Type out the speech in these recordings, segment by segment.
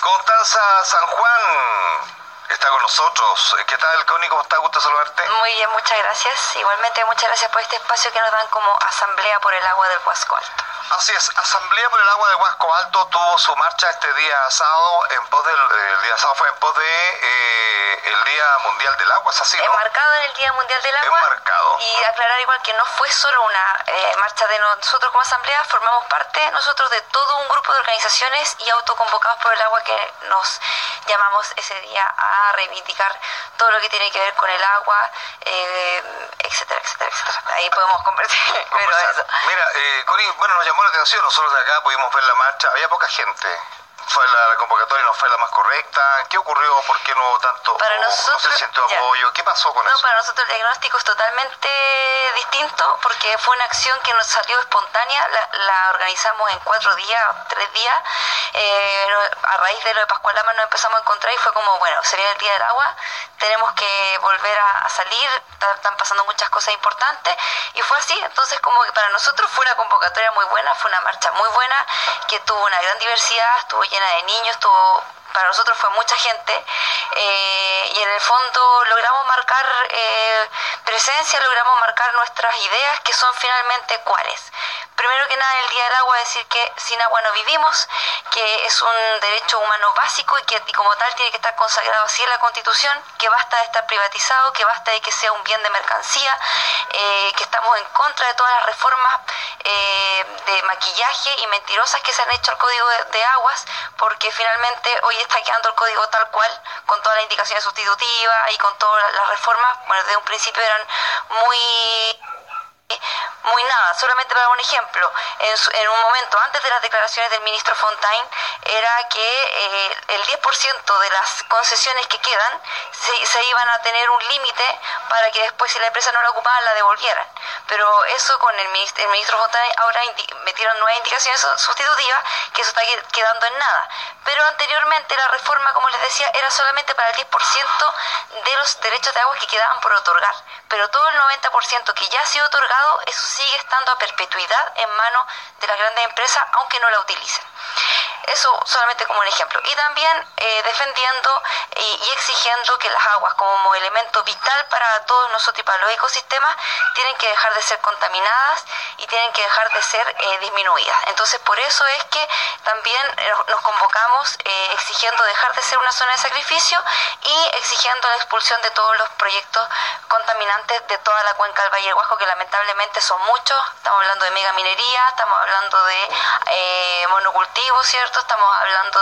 Constanza San Juan está con nosotros. ¿Qué tal, Connie? ¿Cómo está? Gusto saludarte. Muy bien, muchas gracias. Igualmente, muchas gracias por este espacio que nos dan como Asamblea por el Agua del Huasco Alto. Así es, Asamblea por el Agua del Huasco Alto tuvo su marcha este día sábado, el día sábado fue en pos de el Día Mundial del Agua, ¿es así, no? Enmarcado en el Día Mundial del Agua. Enmarcado. Y aclarar igual que no fue solo una marcha de nosotros como Asamblea, formamos parte nosotros de todo un grupo de organizaciones y autoconvocados por el agua que nos llamamos ese día a reivindicar todo lo que tiene que ver con el agua, etcétera, etcétera, etcétera. Ahí podemos conversar. Pero eso. Mira, Connie, bueno, nos llamó la atención, nosotros de acá pudimos ver la marcha, había poca gente. Fue la convocatoria no fue la más correcta. ¿Qué ocurrió? ¿Por qué no hubo tanto? Para nosotros, ¿no se sintió apoyo? ¿Qué pasó con eso? No, para nosotros el diagnóstico es totalmente distinto porque fue una acción que nos salió espontánea. La organizamos en 4 días, 3 días. A raíz de lo de Pascualama nos empezamos a encontrar y fue como, bueno, se viene el Día del Agua, tenemos que volver a salir, están pasando muchas cosas importantes y fue así. Entonces, como que para nosotros fue una convocatoria muy buena, fue una marcha muy buena que tuvo una gran diversidad, estuvo llena de niños, para nosotros fue mucha gente y en el fondo logramos marcar presencia, logramos marcar nuestras ideas que son finalmente cuáles. Primero que nada, el Día del Agua, decir que sin agua no vivimos, que es un derecho humano básico y que como tal tiene que estar consagrado así en la Constitución, que basta de estar privatizado, que basta de que sea un bien de mercancía, que estamos en contra de todas las reformas de maquillaje y mentirosas que se han hecho al Código de Aguas, porque finalmente hoy está quedando el código tal cual, con todas las indicaciones sustitutivas y con todas las reformas. Bueno, desde un principio eran muy nada. Solamente para un ejemplo, en un momento antes de las declaraciones del ministro Fontaine era que el 10% de las concesiones que quedan se iban a tener un límite para que después, si la empresa no la ocupaba, la devolvieran. Pero eso con el ministro Fontaine ahora metieron nuevas indicaciones sustitutivas, que eso está quedando en nada. Pero anteriormente la reforma, como les decía, era solamente para el 10% de los derechos de agua que quedaban por otorgar. Pero todo el 90% que ya ha sido otorgado, eso sigue estando a perpetuidad en manos de las grandes empresas, aunque no la utilicen. Eso solamente como un ejemplo. Y también defendiendo y exigiendo que las aguas como elemento vital para todos nosotros y para los ecosistemas tienen que dejar de ser contaminadas y tienen que dejar de ser disminuidas. Entonces, por eso es que también nos convocamos exigiendo dejar de ser una zona de sacrificio y exigiendo la expulsión de todos los proyectos contaminantes de toda la cuenca del Valle del Huasco, que lamentablemente son muchos. Estamos hablando de megaminería, estamos hablando de monocultivos, ¿cierto? Estamos hablando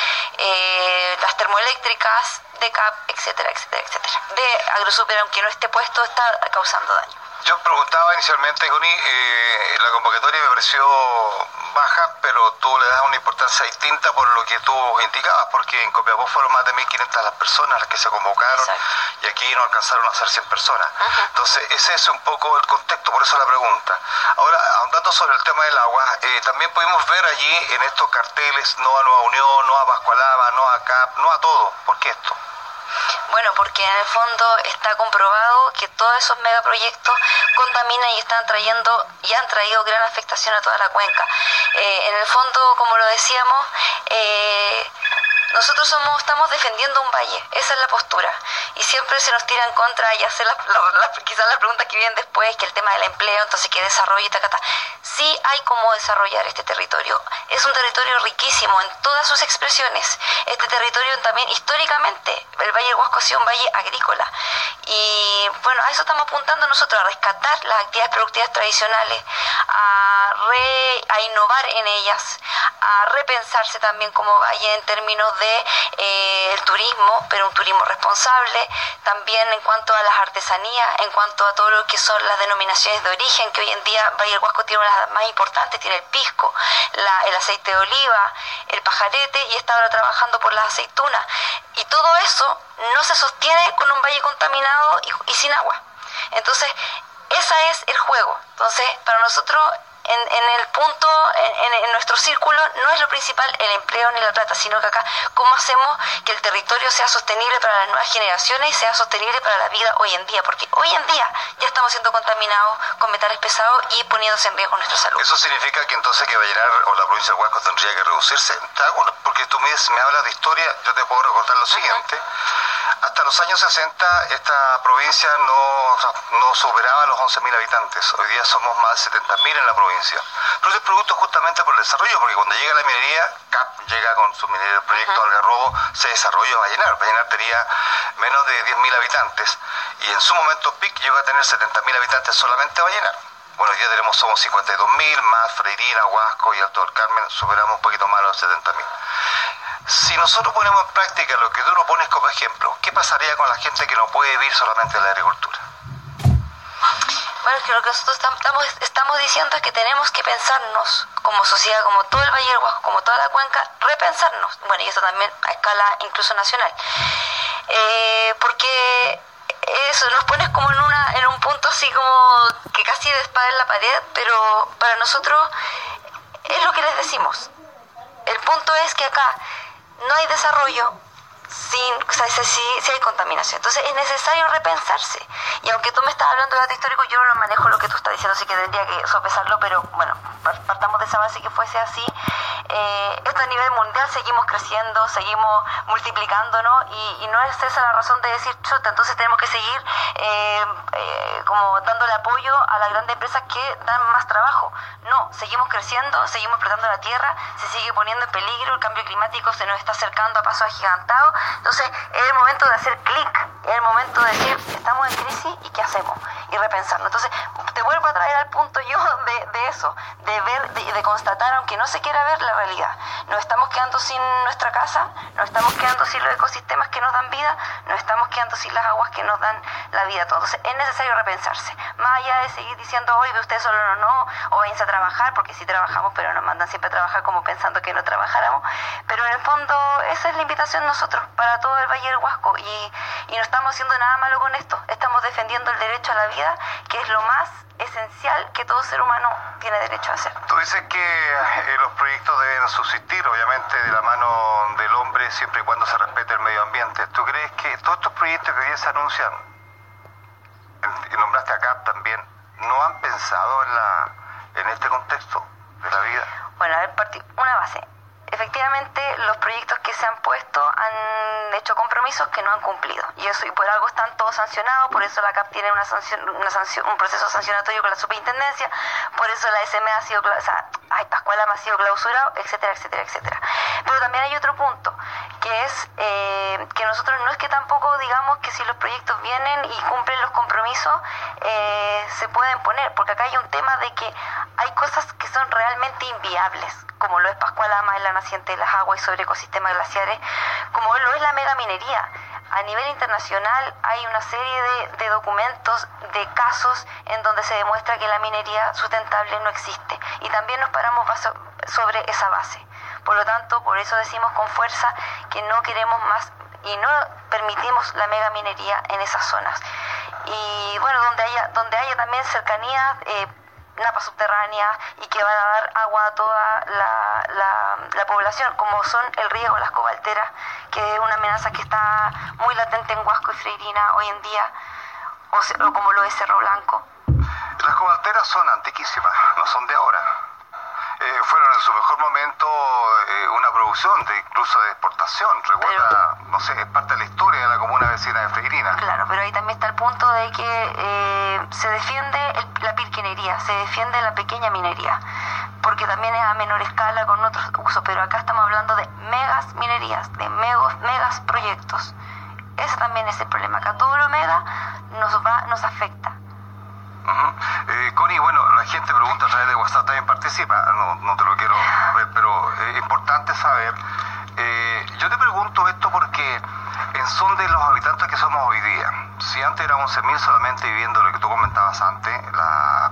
de las termoeléctricas, de CAP, etcétera, etcétera, etcétera. De AgroSuper, aunque no esté puesto, está causando daño. Yo preguntaba inicialmente, Connie, la convocatoria me pareció baja, pero tú le das una importancia distinta por lo que tú indicabas, porque en Copiapó fueron más de 1.500 las personas las que se convocaron. Exacto. Y aquí no alcanzaron a ser 100 personas. Uh-huh. Entonces, ese es un poco el contexto, por eso la pregunta. Ahora, ahondando sobre el tema del agua, también pudimos ver allí en estos carteles, no a Nueva Unión, no a Pascualama, no a CAP, no a todo. ¿Por qué esto? Bueno, porque en el fondo está comprobado que todos esos megaproyectos contaminan y han traído gran afectación a toda la cuenca. En el fondo, como lo decíamos, nosotros estamos defendiendo un valle, esa es la postura, y siempre se nos tira en contra y hacer quizás las preguntas que vienen después, que el tema del empleo, entonces que desarrollo y tacata. Sí hay cómo desarrollar este territorio, es un territorio riquísimo en todas sus expresiones. Este territorio también históricamente, el Valle del Huasco ha sido un valle agrícola, y bueno, a eso estamos apuntando nosotros, a rescatar las actividades productivas tradicionales, a innovar en ellas, a repensarse también como valle en términos de el turismo, pero un turismo responsable, también en cuanto a las artesanías, en cuanto a todo lo que son las denominaciones de origen, que hoy en día Valle del Huasco tiene una de las más importantes, tiene el pisco, el aceite de oliva, el pajarete, y está ahora trabajando por las aceitunas, y todo eso no se sostiene con un valle contaminado y sin agua. Entonces, ese es el juego. Entonces, para nosotros en el punto, en nuestro círculo, no es lo principal el empleo ni la plata, sino que acá, ¿cómo hacemos que el territorio sea sostenible para las nuevas generaciones y sea sostenible para la vida hoy en día? Porque hoy en día ya estamos siendo contaminados con metales pesados y poniéndose en riesgo nuestra salud. ¿Eso significa que entonces que Vallenar o la provincia del Huasco tendría que reducirse? Porque tú me hablas de historia, yo te puedo recordar lo siguiente. Hasta los años 60 esta provincia no superaba los 11.000 habitantes. Hoy día somos más de 70.000 en la provincia. Pero eso es producto justamente por el desarrollo, porque cuando llega la minería, CAP llega con su minería, el proyecto Algarrobo, se desarrolla Vallenar. Vallenar tenía menos de 10.000 habitantes y en su momento PIC llegó a tener 70.000 habitantes solamente Vallenar. Bueno, hoy día somos 52.000, más Freirina, Huasco y Alto del Carmen, superamos un poquito más los 70.000. Si nosotros ponemos en práctica lo que tú lo pones como ejemplo, ¿qué pasaría con la gente que no puede vivir solamente de la agricultura? Bueno, es que lo que nosotros estamos diciendo es que tenemos que pensarnos como sociedad, como todo el Valle del Huasco, como toda la cuenca, repensarnos. Bueno, y eso también a escala incluso nacional. Porque eso nos pones como en un punto así como que casi de espada en la pared, pero para nosotros es lo que les decimos. El punto es que acá no hay desarrollo si hay contaminación. Entonces es necesario repensarse. Y aunque tú me estás hablando de dato histórico, yo no lo manejo lo que tú estás diciendo, así que tendría que sopesarlo, pero bueno, partamos de esa base que fuese así. Esto a nivel mundial seguimos creciendo, seguimos multiplicándonos y no es esa la razón de decir, chuta, entonces tenemos que seguir como dándole apoyo a las grandes empresas que dan más trabajo. No, seguimos creciendo, seguimos explotando la tierra, se sigue poniendo en peligro, el cambio climático se nos está acercando a pasos agigantados. Entonces es el momento de hacer clic, es el momento de decir, estamos en crisis y ¿qué hacemos? Y repensarlo. Entonces te vuelvo a traer al punto yo de eso, de ver, de constatar, aunque no se quiera ver la realidad. Nos estamos quedando sin nuestra casa, nos estamos quedando sin los ecosistemas que nos dan vida, nos estamos quedando sin las aguas que nos dan la vida a todos. Entonces es necesario repensarse, más allá de seguir diciendo, oye, ustedes solo no, o váyanse a trabajar, porque sí trabajamos, pero nos mandan siempre a trabajar como pensando que no trabajáramos. Pero en el fondo esa es la invitación nosotros, para todo el Valle del Huasco, y no estamos haciendo nada malo con esto, estamos defendiendo el derecho a la vida, que es lo más esencial que todo ser humano tiene derecho a hacer. Tú dices que los proyectos deben subsistir, obviamente, de la mano del hombre, siempre y cuando se respete el medio ambiente. ¿Tú crees que todos estos proyectos que hoy día se anuncian, y nombraste acá también, no han pensado en este contexto de la vida? Bueno, a ver, una base. Efectivamente, los proyectos que se han puesto han hecho compromisos que no han cumplido. Y por algo están todos sancionados, por eso la CAP tiene un proceso sancionatorio con la superintendencia, por eso la SM ha sido, Pascualama ha sido clausurado, etcétera, etcétera, etcétera. Pero también hay otro punto, que es que nosotros no es que tampoco digamos que si los proyectos vienen y cumplen los compromisos, se pueden poner, porque acá hay un tema de que hay cosas que son realmente inviables, como lo es Pascualama, en la naciente de las aguas y sobre ecosistemas glaciares, como lo es la megaminería. A nivel internacional hay una serie de documentos, de casos en donde se demuestra que la minería sustentable no existe, y también nos paramos sobre esa base. Por lo tanto, por eso decimos con fuerza que no queremos más y no permitimos la megaminería en esas zonas. Y bueno, donde haya también cercanías, napas subterráneas, y que van a dar agua a toda la población, como son el riego, las cobalteras, que es una amenaza que está muy latente en Huasco y Freirina hoy en día, o como lo es Cerro Blanco. Las cobalteras son antiquísimas, no son de ahora. Fueron en su mejor momento una producción incluso de exportación. Recuerda, no sé, es parte de la historia de la comuna vecina de Freirina. Claro, pero ahí también está el punto de que se defiende la pirquinería, se defiende la pequeña minería, porque también es a menor escala con otros usos, pero acá estamos hablando de megas minerías, de megas proyectos. Ese también es el problema, acá todo lo mega nos afecta. Connie, bueno, la gente pregunta a través de WhatsApp, también participa, no te lo quiero ver, pero es importante saber. Yo te pregunto esto porque en son de los habitantes que somos hoy día, si antes eran 11.000 solamente viviendo lo que tú comentabas antes, la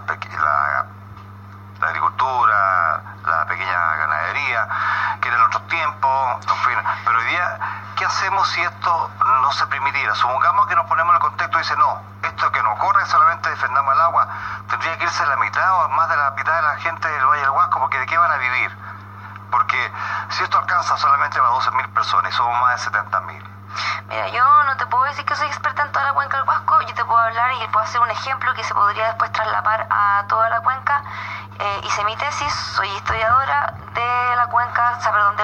agricultura, la pequeña ganadería, que eran otros tiempos, en fin, pero hoy día, ¿qué hacemos si esto no se permitiera? Supongamos que nos ponemos en el contexto y dice, no, esto que no corre, solamente defendamos el agua, tendría que irse la mitad o más de la mitad de la gente del Valle del Huasco, porque ¿de qué van a vivir? Porque si esto alcanza solamente a 12.000 personas y somos más de 70.000. Mira, yo no te puedo decir que soy experta en toda la cuenca del Huasco, yo te puedo hablar y puedo hacer un ejemplo que se podría después traslapar a toda la cuenca. Hice mi tesis, soy historiadora de la cuenca, perdón,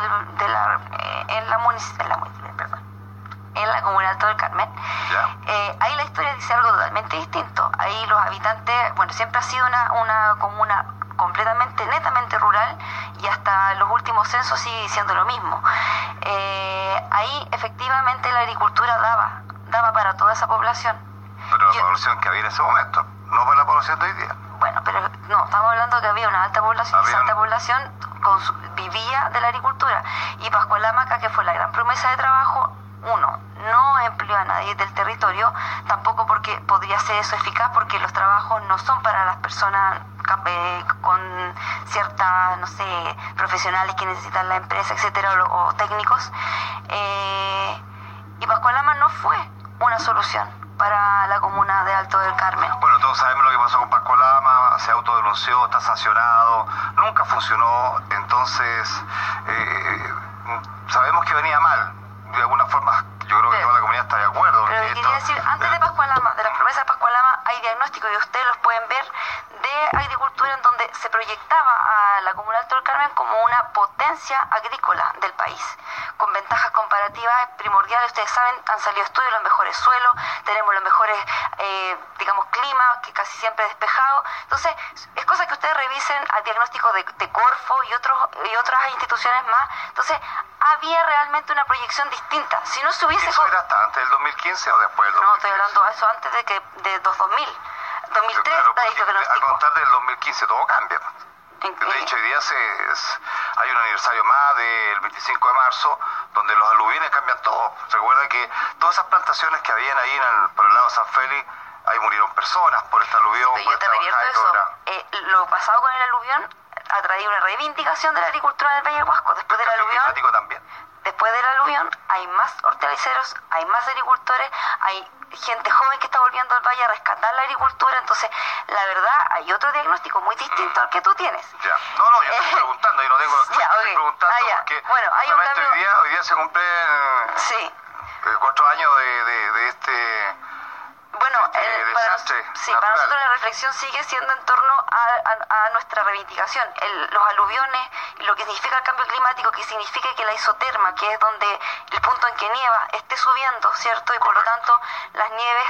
en la comuna de Alto del Carmen. Ahí la historia dice algo totalmente distinto. Ahí los habitantes, bueno, siempre ha sido una comuna completamente, netamente rural, y hasta los últimos censos sigue diciendo lo mismo. Ahí efectivamente la agricultura daba para toda esa población. Pero la población que había en ese momento, no para la población de hoy día. Bueno, pero no, estamos hablando de que había una alta población, y esa alta población vivía de la agricultura. Y Pascualama, que fue la gran promesa de trabajo, no empleó a nadie del territorio, tampoco porque podría ser eso eficaz, porque los trabajos no son para las personas con ciertas, no sé, profesionales que necesitan la empresa, etcétera, o técnicos. Y Pascualama no fue una solución para la comuna de Alto del Carmen. Bueno, todos sabemos lo que pasó con Pascualama, se autodenunció, está sancionado, nunca funcionó, entonces sabemos que venía mal, de alguna forma yo creo que toda la comunidad está de acuerdo. Pero quería decir, antes de Pascualama, de las promesas de Pascualama, hay diagnósticos, y ustedes los pueden ver, de agricultura en donde se proyectaba a la comuna de Alto del Carmen como una potencia agrícola del país, con ventajas comparativas primordiales. Ustedes saben, han salido estudios, los mejores suelos, tenemos los mejores, climas, que casi siempre despejado. Entonces, es cosa que ustedes revisen a diagnósticos de Corfo y otras instituciones más. Entonces, había realmente una proyección distinta. Si no se hubiese... ¿Eso era hasta antes del 2015 o después del 2015? No, estoy hablando de eso antes de 2000. 2003, claro, al contar del 2015 todo cambia. De hecho, hoy día hay un aniversario más del 25 de marzo, donde los aluviones cambian todo. Recuerda que todas esas plantaciones que habían ahí por el lado de San Félix, ahí murieron personas por este aluvión. Pero yo te revierto eso. Lo pasado con el aluvión ha traído una reivindicación de la agricultura del Valle del Huasco. Después del aluvión, después del aluvión hay más hortaliceros, hay más agricultores, hay gente joven que está volviendo al valle a rescatar la agricultura. Entonces, la verdad, hay otro diagnóstico muy distinto al que tú tienes. Ya. No, yo estoy preguntando, y no tengo... Estoy preguntando porque bueno, hay un cambio... hoy día se cumplen 4 años de este... Bueno, para nosotros la reflexión sigue siendo en torno a nuestra reivindicación. Los aluviones, lo que significa el cambio climático, que significa que la isoterma, que es donde el punto en que nieva, esté subiendo, ¿cierto? Y por lo tanto las nieves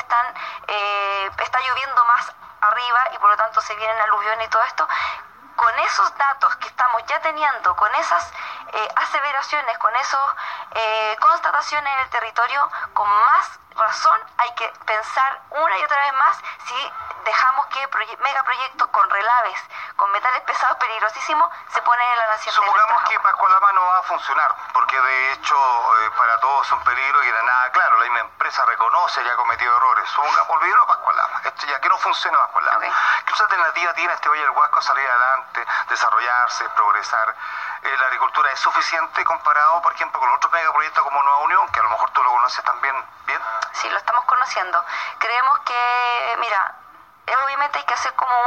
está lloviendo más arriba, y por lo tanto se vienen aluviones y todo esto. Con esos datos que estamos ya teniendo, con esas aseveraciones, con esas constataciones en el territorio, con más razón hay que pensar una y otra vez más si dejamos que megaproyectos con relaves, con metales pesados peligrosísimos, se ponen en la naciente. Supongamos que Pascualama no va a funcionar, porque de hecho para todos es un peligro y de nada claro, la misma empresa reconoce que ha cometido errores. Supongamos, olvidemos Pascualama, ya que no funciona Pascualama. Okay. ¿Qué otra alternativa tiene este Valle del Huasco a salir adelante, desarrollarse, progresar? La agricultura es suficiente comparado, por ejemplo, con otros megaproyectos como Nueva Unión, que a lo mejor tú lo conoces también bien. Sí, lo estamos conociendo. Creemos que, mira, obviamente hay que hacer como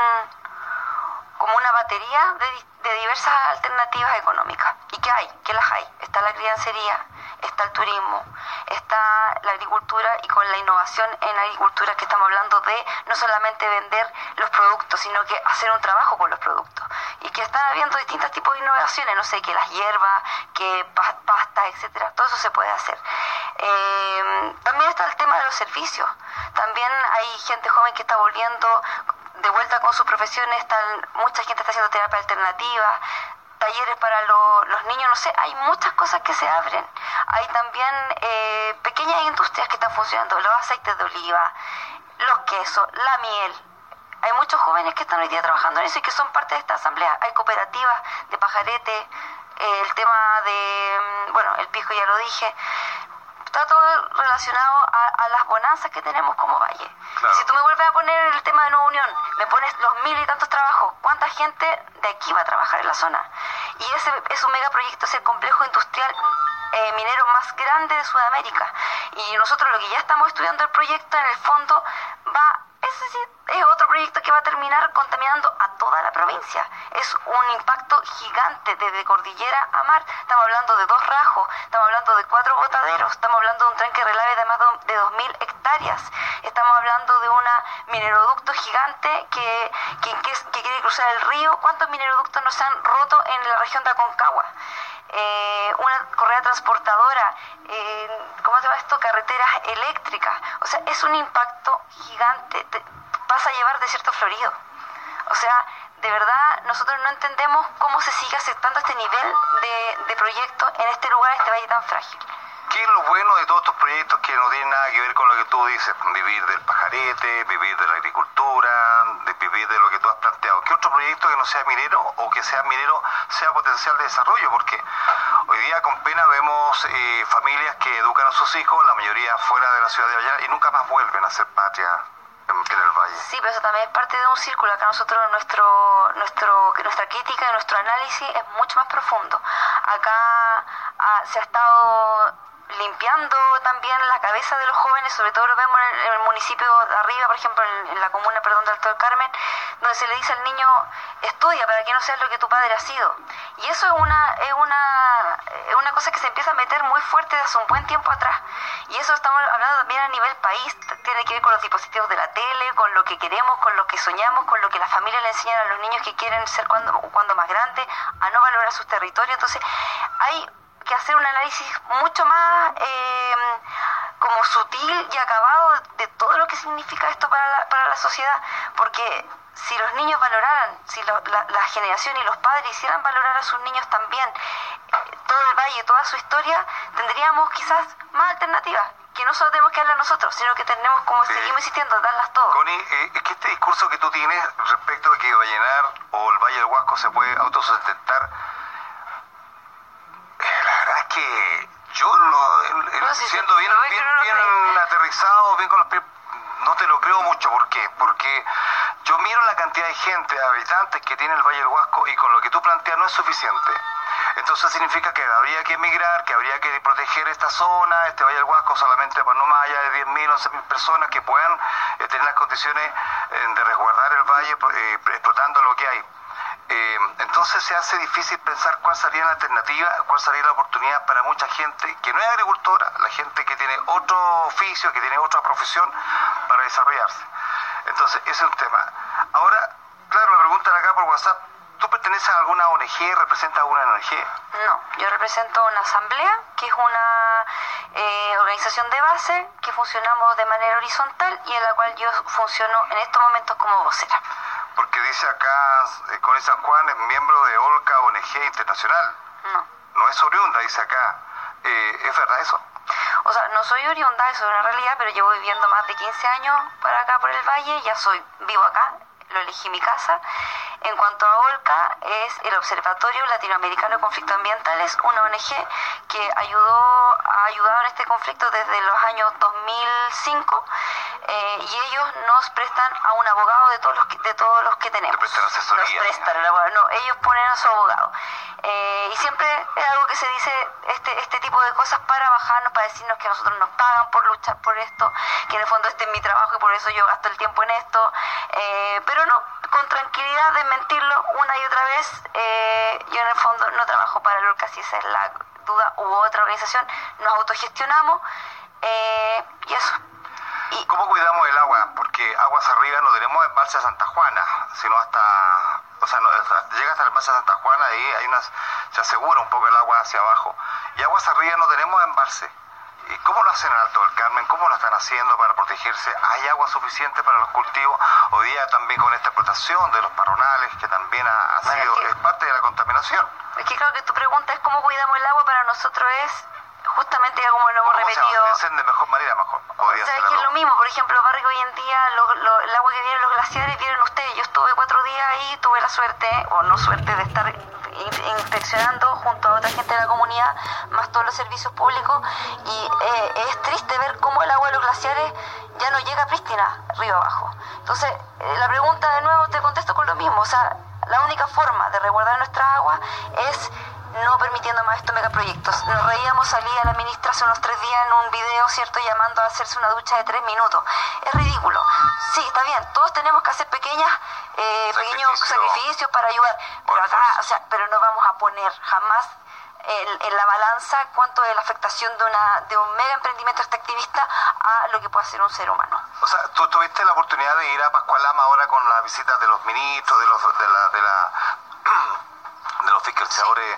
una batería de diversas alternativas económicas. ¿Y qué hay? ¿Qué las hay? Está la criancería, está el turismo, está la agricultura, y con la innovación en agricultura que estamos hablando de no solamente vender los productos, sino que hacer un trabajo con los productos. Y que están habiendo distintos tipos de innovaciones, no sé, que las hierbas, que pastas, etcétera, todo eso se puede hacer. También está el tema de los servicios. También hay gente joven que está volviendo de vuelta con sus profesiones, mucha gente está haciendo terapia alternativa, talleres para los niños, no sé, hay muchas cosas que se abren. Hay también pequeñas industrias que están funcionando, los aceites de oliva, los quesos, la miel. Hay muchos jóvenes que están hoy día trabajando en eso y que son parte de esta asamblea. Hay cooperativas de pajarete, el tema el pisco ya lo dije. Está todo relacionado a las bonanzas que tenemos como valle. Claro. Si tú me vuelves a poner el tema de Nueva Unión, me pones los 1000 y tantos trabajos, ¿cuánta gente de aquí va a trabajar en la zona? Y ese es un megaproyecto, es el complejo industrial minero más grande de Sudamérica. Y nosotros lo que ya estamos estudiando el proyecto, en el fondo, es decir, es otro proyecto que va a terminar contaminando a toda la provincia. Es un impacto gigante desde cordillera a mar. Estamos hablando de 2 rajos, estamos hablando de 4 botaderos, estamos hablando de un tren que relave de más de 2.000 hectáreas. Estamos hablando de un mineroducto gigante que quiere cruzar el río. ¿Cuántos mineroductos no se han roto en la región de Aconcagua? Una correa transportadora, ¿cómo se llama esto? Carreteras eléctricas. O sea, es un impacto gigante. Vas a llevar desierto florido. O sea, de verdad, nosotros no entendemos cómo se sigue aceptando este nivel de proyecto en este lugar, en este valle tan frágil. ¿Qué es lo bueno de todos estos proyectos que no tienen nada que ver con lo que tú dices? Vivir del pajarete, vivir de la agricultura, vivir de lo que tú has planteado. ¿Qué otro proyecto que no sea minero o que sea minero sea potencial de desarrollo? Porque hoy día con pena vemos familias que educan a sus hijos, la mayoría fuera de la ciudad de Vallenar, y nunca más vuelven a hacer patria en el valle. Sí, pero eso también es parte de un círculo. Acá nosotros, nuestra crítica y nuestro análisis es mucho más profundo. Acá se ha estado limpiando también la cabeza de los jóvenes, sobre todo lo vemos en el municipio de arriba, por ejemplo, en la comuna, de Alto del Carmen, donde se le dice al niño, estudia para que no seas lo que tu padre ha sido. Y eso es una cosa que se empieza a meter muy fuerte desde hace un buen tiempo atrás. Y eso estamos hablando también a nivel país, tiene que ver con los dispositivos de la tele, con lo que queremos, con lo que soñamos, con lo que las familias le enseñan a los niños que quieren ser cuando más grandes, a no valorar sus territorios. Entonces, hay que hacer un análisis mucho más como sutil y acabado de todo lo que significa esto para la sociedad, porque si los niños valoraran, si la generación y los padres hicieran valorar a sus niños también todo el valle, toda su historia, tendríamos quizás más alternativas, que no solo tenemos que darlas nosotros, sino que tenemos, como seguimos insistiendo, darlas todos. Connie, es que este discurso que tú tienes respecto a que Vallenar o el Valle del Huasco se puede autosustentar, la verdad es que yo siendo bien aterrizado, bien con los pies, no te lo creo mucho. ¿Por qué? Porque yo miro la cantidad de gente, de habitantes que tiene el Valle del Huasco, y con lo que tú planteas no es suficiente. Entonces significa que habría que emigrar, que habría que proteger esta zona, este Valle del Huasco, solamente para no más allá de 10.000, 11.000 personas que puedan tener las condiciones de resguardar el valle explotando lo que hay. Entonces se hace difícil pensar cuál sería la alternativa, cuál sería la oportunidad para mucha gente que no es agricultora, la gente que tiene otro oficio, que tiene otra profesión para desarrollarse. Entonces ese es un tema. Ahora, claro, me preguntan acá por WhatsApp, ¿tú perteneces a alguna ONG, representas alguna ONG? No, yo represento una asamblea, que es una organización de base, que funcionamos de manera horizontal y en la cual yo funciono en estos momentos como vocera. Porque dice acá, Connie San Juan es miembro de OLCA, ONG Internacional. No. No es oriunda, dice acá. ¿Es verdad eso? O sea, no soy oriunda, eso es una realidad, pero llevo viviendo más de 15 años para acá por el valle, vivo acá, lo elegí mi casa. En cuanto a OLCA, es el Observatorio Latinoamericano de Conflictos Ambientales, una ONG que ha ayudado en este conflicto desde los años 2005, y ellos nos prestan a un abogado de todos los que tenemos. ¿Te prestan asesoría? Nos prestan el abogado, no, ellos ponen a su abogado. Y siempre es algo que se dice, este tipo de cosas para bajarnos, para decirnos que nosotros nos pagan por luchar por esto, que en el fondo este es mi trabajo y por eso yo gasto el tiempo en esto, pero no, con tranquilidad de mentirlo una y otra vez. Yo en el fondo no trabajo para el OLCA, si esa es la duda, u otra organización, nos autogestionamos, y eso. ¿Cómo cuidamos el agua? Porque aguas arriba no tenemos embalse a Santa Juana, sino llega hasta el embalse a Santa Juana, ahí se asegura un poco el agua hacia abajo. Y aguas arriba no tenemos embalse. ¿Y cómo lo hacen en Alto del Carmen? ¿Cómo lo están haciendo para protegerse? ¿Hay agua suficiente para los cultivos? Hoy día también con esta explotación de los parronales, que también es parte de la contaminación. Es que claro que tu pregunta es cómo cuidamos el agua, para nosotros es justamente ya como lo hemos repetido. ¿Cómo se abastecen de mejor manera? O sea, es que es lo mismo, por ejemplo, Barrio, hoy en día el agua que viene en los glaciares, vieron ustedes, yo estuve 4 días ahí, tuve la suerte, o no suerte, de estar inspeccionando junto a otra gente de la comunidad, más todos los servicios públicos, y es triste ver cómo el agua de los glaciares ya no llega prístina, río abajo. Entonces, la pregunta de nuevo te contesto con lo mismo, o sea, la única forma de resguardar nuestra agua es no permitiendo más estos megaproyectos. Nos reíamos, salía la ministra hace unos 3 días en un video, ¿cierto?, llamando a hacerse una ducha de 3 minutos. Es ridículo. Sí, está bien, todos tenemos que hacer pequeños sacrificios para ayudar, pero acá, pero no vamos a poner jamás en la balanza cuánto es la afectación de un mega emprendimiento extractivista a lo que puede hacer un ser humano. O sea, tú tuviste la oportunidad de ir a Pascualama ahora con las visitas de los ministros, de los fiscalizadores,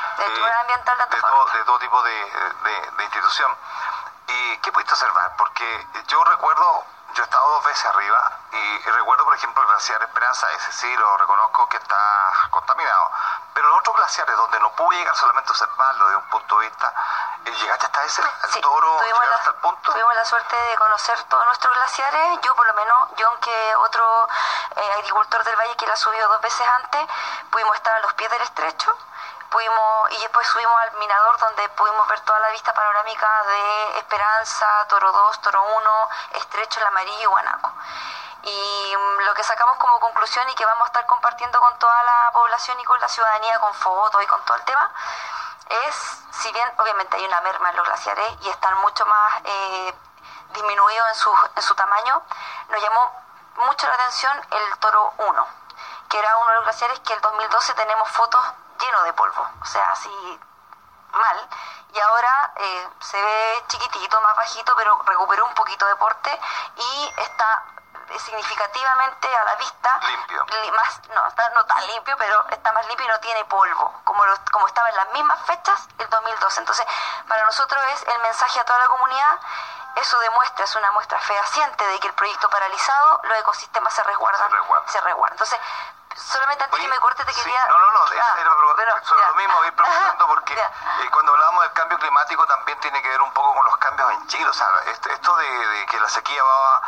de todo tipo de institución. ¿Y qué pudiste observar? Porque yo recuerdo, yo he estado 2 veces arriba y recuerdo, por ejemplo, el glaciar Esperanza, ese sí lo reconozco que está contaminado, pero los otros glaciares donde no pude llegar solamente a observarlo desde un punto de vista, ¿llegaste hasta ese? Sí, Toro, hasta el punto? Tuvimos la suerte de conocer todos nuestros glaciares. Yo, por lo menos, aunque otro agricultor del valle que la subió 2 veces antes, pudimos estar a los pies del estrecho. Y después subimos al mirador donde pudimos ver toda la vista panorámica de Esperanza, Toro 2, Toro 1, Estrecho, El Amarillo y Guanaco. Y lo que sacamos como conclusión y que vamos a estar compartiendo con toda la población y con la ciudadanía, con fotos y con todo el tema, es, si bien obviamente hay una merma en los glaciares y están mucho más disminuidos en su tamaño, nos llamó mucho la atención el Toro 1, que era uno de los glaciares que el 2012 tenemos fotos lleno de polvo, o sea, así mal, y ahora se ve chiquitito, más bajito, pero recuperó un poquito de porte y está significativamente a la vista limpio, no tan limpio, pero está más limpio y no tiene polvo, como estaba en las mismas fechas el 2012. Entonces, para nosotros es el mensaje a toda la comunidad. Eso demuestra, es una muestra fehaciente de que el proyecto paralizado, los ecosistemas se resguardan. Entonces, solamente antes que me corte te quería... Lo mismo, ir preguntando porque cuando hablamos del cambio climático también tiene que ver un poco con los cambios en Chile. O sea, esto de que la sequía va...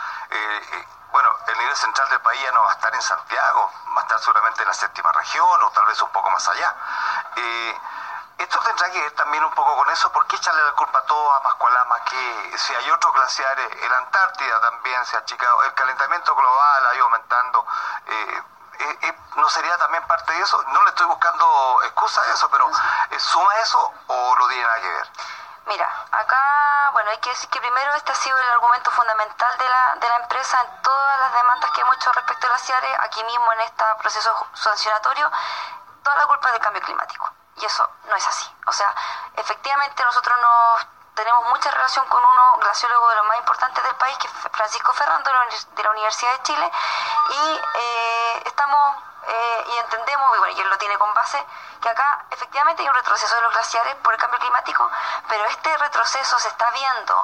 el nivel central del país ya no va a estar en Santiago, va a estar seguramente en la 7ª región o tal vez un poco más allá. Esto tendrá que ver también un poco con eso. ¿Por qué echarle la culpa a todo a Pascualama? Que si hay otros glaciares, en la Antártida también se ha achicado, el calentamiento global ha ido aumentando. ¿No sería también parte de eso? No le estoy buscando excusa a eso, pero ¿suma eso o no tiene nada que ver? Mira, acá, hay que decir que primero este ha sido el argumento fundamental de la empresa en todas las demandas que hemos hecho respecto a glaciares, aquí mismo en este proceso sancionatorio, toda la culpa es del cambio climático. Y eso no es así. O sea, efectivamente nosotros tenemos mucha relación con un glaciólogo de los más importantes del país, que es Francisco Ferrando, de la Universidad de Chile, y estamos y entendemos, y él lo tiene con base, que acá efectivamente hay un retroceso de los glaciares por el cambio climático, pero este retroceso se está viendo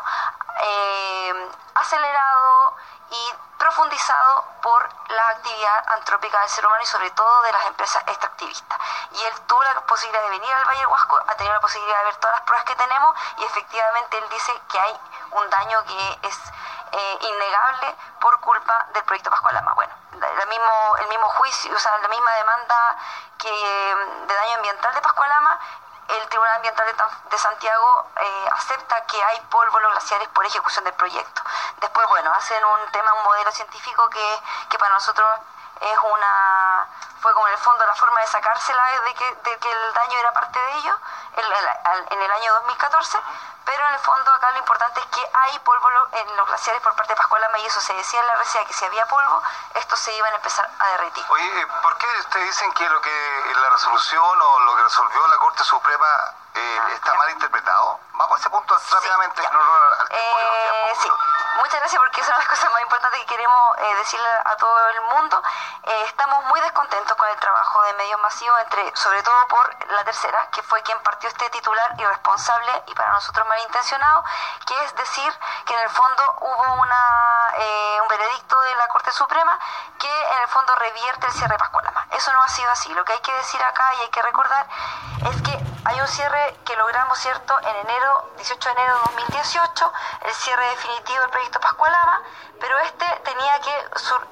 acelerado y profundizado por la actividad antrópica del ser humano y sobre todo de las empresas extractivistas. Y él tuvo la posibilidad de venir al Valle del Huasco, ha tenido la posibilidad de ver todas las pruebas que tenemos y efectivamente él dice que hay un daño que es innegable por culpa del proyecto Pascualama. Bueno, el mismo juicio, o sea, la misma demanda de daño ambiental de Pascualama, el Tribunal Ambiental de Santiago acepta que hay polvo en los glaciares por ejecución del proyecto. Después, hacen un modelo científico que para nosotros fue como en el fondo la forma de sacársela de que el daño era parte de ello en el año 2014, pero en el fondo acá lo importante es que hay polvo en los glaciares por parte de Pascualama y eso se decía en la RCA, que si había polvo, estos se iban a empezar a derretir. Oye, ¿por qué ustedes dicen que lo que la resolución o lo que resolvió la Corte Suprema está mal interpretado? Vamos a ese punto rápidamente. Sí, al tiempo sí. Muchas gracias porque es una de las cosas más importantes que queremos decirle a todo el mundo. Estamos muy descontentos con el trabajo de medios masivos, sobre todo por la tercera, que fue quien partió este titular irresponsable y para nosotros malintencionado, que es decir que en el fondo hubo un veredicto de la Corte Suprema que en el fondo revierte el cierre de Pascualama. Eso no ha sido así. Lo que hay que decir acá y hay que recordar es que hay un cierre que logramos, ¿cierto?, en 18 de enero de 2018, el cierre definitivo del proyecto Pascualama, pero tenía que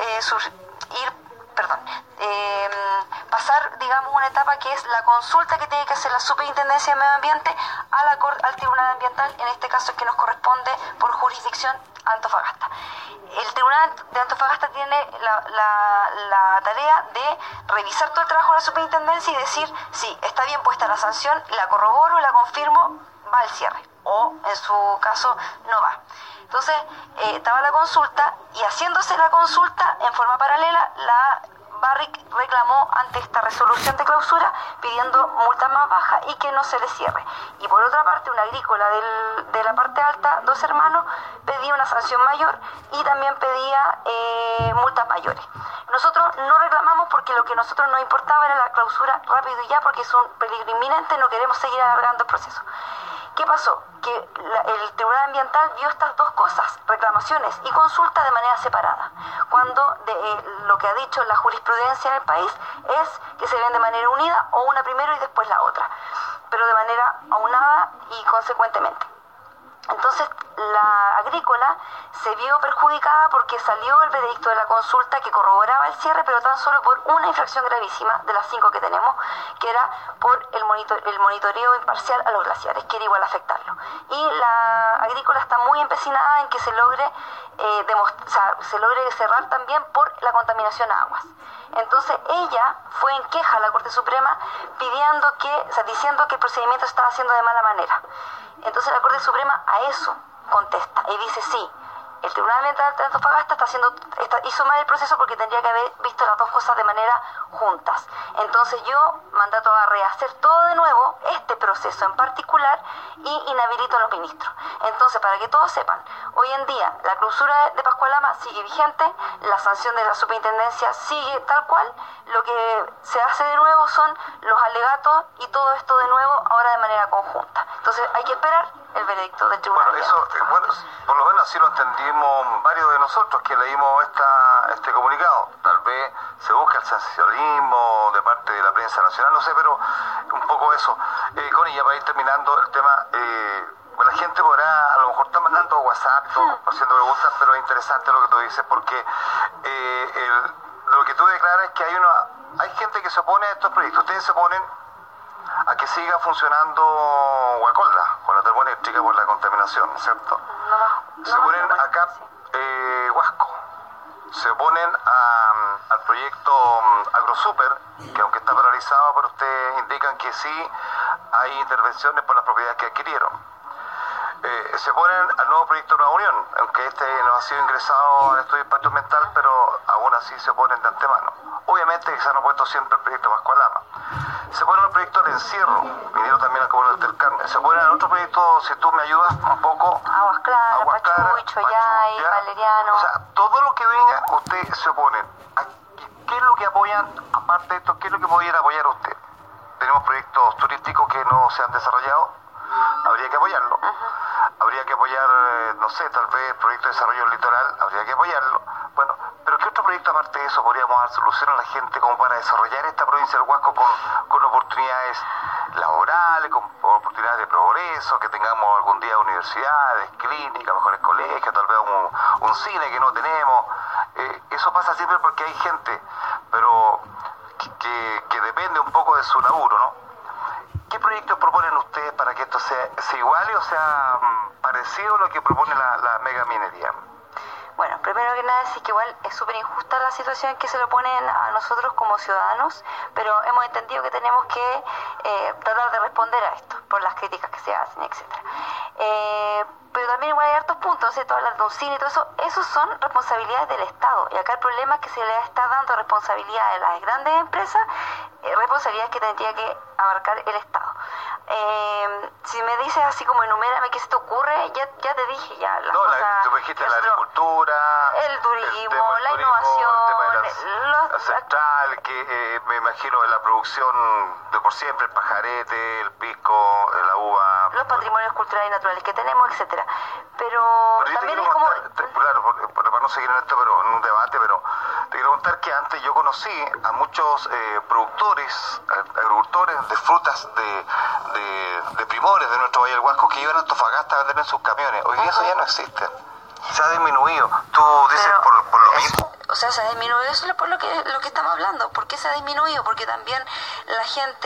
pasar, una etapa que es la consulta que tiene que hacer la Superintendencia de Medio Ambiente al Tribunal Ambiental, en este caso que nos corresponde por jurisdicción Antofagasta. El Tribunal de Antofagasta tiene la tarea de revisar todo el trabajo de la superintendencia y decir, sí, está bien puesta la sanción, la corroboro, la confirmo, va al cierre. O, en su caso, no va. Entonces, estaba la consulta y haciéndose la consulta, en forma paralela, la Barrick reclamó ante esta resolución de clausura pidiendo multas más bajas y que no se le cierre. Y por otra parte, una agrícola de la parte alta, Dos Hermanos, pedía una sanción mayor y también pedía multas mayores. Nosotros no reclamamos porque lo que a nosotros nos importaba era la clausura rápido y ya, porque es un peligro inminente, no queremos seguir alargando el proceso. ¿Qué pasó? Que el Tribunal Ambiental vio estas dos cosas, reclamaciones y consultas, de manera separada, cuando lo que ha dicho la jurisprudencia en el país es que se ven de manera unida, o una primero y después la otra, pero de manera aunada y consecuentemente. Entonces, la agrícola se vio perjudicada porque salió el veredicto de la consulta que corroboraba el cierre, pero tan solo por una infracción gravísima de las 5 que tenemos, que era por el monitoreo imparcial a los glaciares, que era igual afectarlo. Y la agrícola está muy empecinada en que se logre cerrar también por la contaminación a aguas. Entonces ella fue en queja a la Corte Suprema diciendo que el procedimiento se estaba haciendo de mala manera. Entonces la Corte Suprema a eso contesta y dice sí, el Tribunal Ambiental de Antofagasta hizo mal el proceso porque tendría que haber visto las dos cosas de manera juntas. Entonces yo mandato a rehacer todo de nuevo, este proceso en particular, y inhabilito a los ministros. Entonces, para que todos sepan, hoy en día la clausura de Pascualama sigue vigente, la sanción de la superintendencia sigue tal cual, lo que se hace de nuevo son los alegatos y todo esto de nuevo ahora de manera conjunta. Entonces hay que esperar el veredicto del Tribunal. Por lo menos así lo entendimos varios de nosotros que leímos este comunicado. Tal vez se busca el sensacionalismo de parte de la prensa nacional, no sé, pero un poco eso. Connie, ya para ir terminando el tema, la gente podrá, a lo mejor está mandando WhatsApp, haciendo preguntas, pero es interesante lo que tú dices, porque lo que tú declaras es que hay gente que se opone a estos proyectos. Ustedes se oponen a que siga funcionando Guacolda con la termoeléctrica por la contaminación, ¿no es cierto? Se oponen acá Huasco, se oponen al proyecto AgroSuper, que aunque está paralizado, pero ustedes indican que sí hay intervenciones por las propiedades que adquirieron. Se oponen al nuevo proyecto Nueva Unión, aunque este no ha sido ingresado al estudio de impacto ambiental, pero aún así se oponen de antemano. Obviamente que se han opuesto siempre el proyecto Pascualama. Se oponen al proyecto del encierro, vinieron también al Comuna del Carmen. Se oponen al otro proyecto, si tú me ayudas un poco. Aguas Claras, Pachuy, Choyay, Valeriano. O sea, todo lo que venga, ustedes se oponen. ¿Qué es lo que apoyan, aparte de esto, qué es lo que podrían apoyar usted? Tenemos proyectos turísticos que no se han desarrollado, habría que apoyarlo. Habría que apoyar, no sé, tal vez el proyecto de desarrollo litoral, habría que apoyarlo. Bueno, pero ¿qué otro proyecto aparte de eso podríamos dar solución a la gente como para desarrollar esta provincia del Huasco con oportunidades laborales, con oportunidades de progreso, que tengamos algún día universidades, clínicas, mejores colegios, tal vez un cine que no tenemos? Eso pasa siempre porque hay gente, pero que depende un poco de su laburo, ¿no? ¿Qué proyectos proponen ustedes para que esto se iguale o sea parecido a lo que propone la mega minería? Bueno, primero que nada decir que igual es súper injusta la situación que se lo ponen a nosotros como ciudadanos, pero hemos entendido que tenemos que tratar de responder a esto por las críticas que se hacen, etcétera. Pero también igual hay hartos puntos, ¿no sé? Tú hablas de un cine y todo eso, esos son responsabilidades del Estado, y acá el problema es que se le está dando responsabilidad a las grandes empresas, responsabilidades que tendría que abarcar el Estado. Si me dices así como enumérame qué se te ocurre, ya te dije ya las cosas. Tú dijiste la agricultura, el turismo, la innovación, la central, que me imagino la producción de por siempre, el pajarete, el pisco, la uva, los patrimonios culturales y naturales que tenemos, etcétera. Pero también es como... Claro, para no seguir en esto, pero en un debate, pero te quiero contar que antes yo conocí a muchos productores, agricultores de frutas de primores de nuestro Valle del Huasco que iban a Antofagasta a vender en sus camiones. Hoy día eso ya no existe. Se ha disminuido. Tú dices por lo mismo. o sea, se ha disminuido, eso es por lo que estamos hablando. ¿Por qué se ha disminuido? Porque también la gente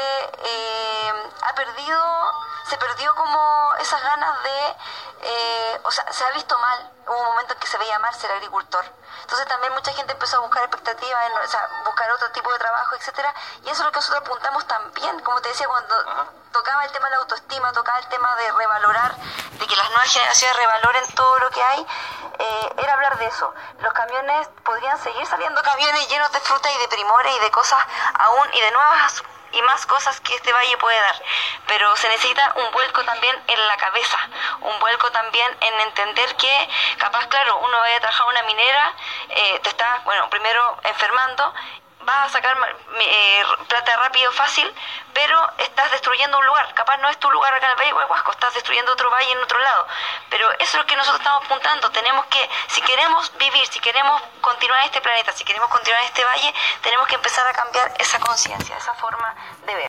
se perdió como esas ganas de, o sea, se ha visto mal, hubo un momento en que se veía mal ser agricultor. Entonces también mucha gente empezó a buscar expectativas, o sea, buscar otro tipo de trabajo, etcétera, y eso es lo que nosotros apuntamos también, como te decía, cuando tocaba el tema de la autoestima, tocaba el tema de revalorar, de que las nuevas generaciones revaloren todo lo que hay, era hablar de eso. Los camiones, podrían seguir saliendo camiones llenos de fruta y de primores y de cosas aún, y de nuevas y más cosas que este valle puede dar, pero se necesita un vuelco también en la cabeza, un vuelco también en entender que capaz, claro, uno vaya a trabajar una minera, te está, bueno, primero enfermando, vas a sacar plata rápido, fácil, pero estás destruyendo un lugar. Capaz no es tu lugar acá en el Valle de Huasco, estás destruyendo otro valle en otro lado. Pero eso es lo que nosotros estamos apuntando. Tenemos que, si queremos vivir, si queremos continuar en este planeta, si queremos continuar en este valle, tenemos que empezar a cambiar esa conciencia, esa forma de ver.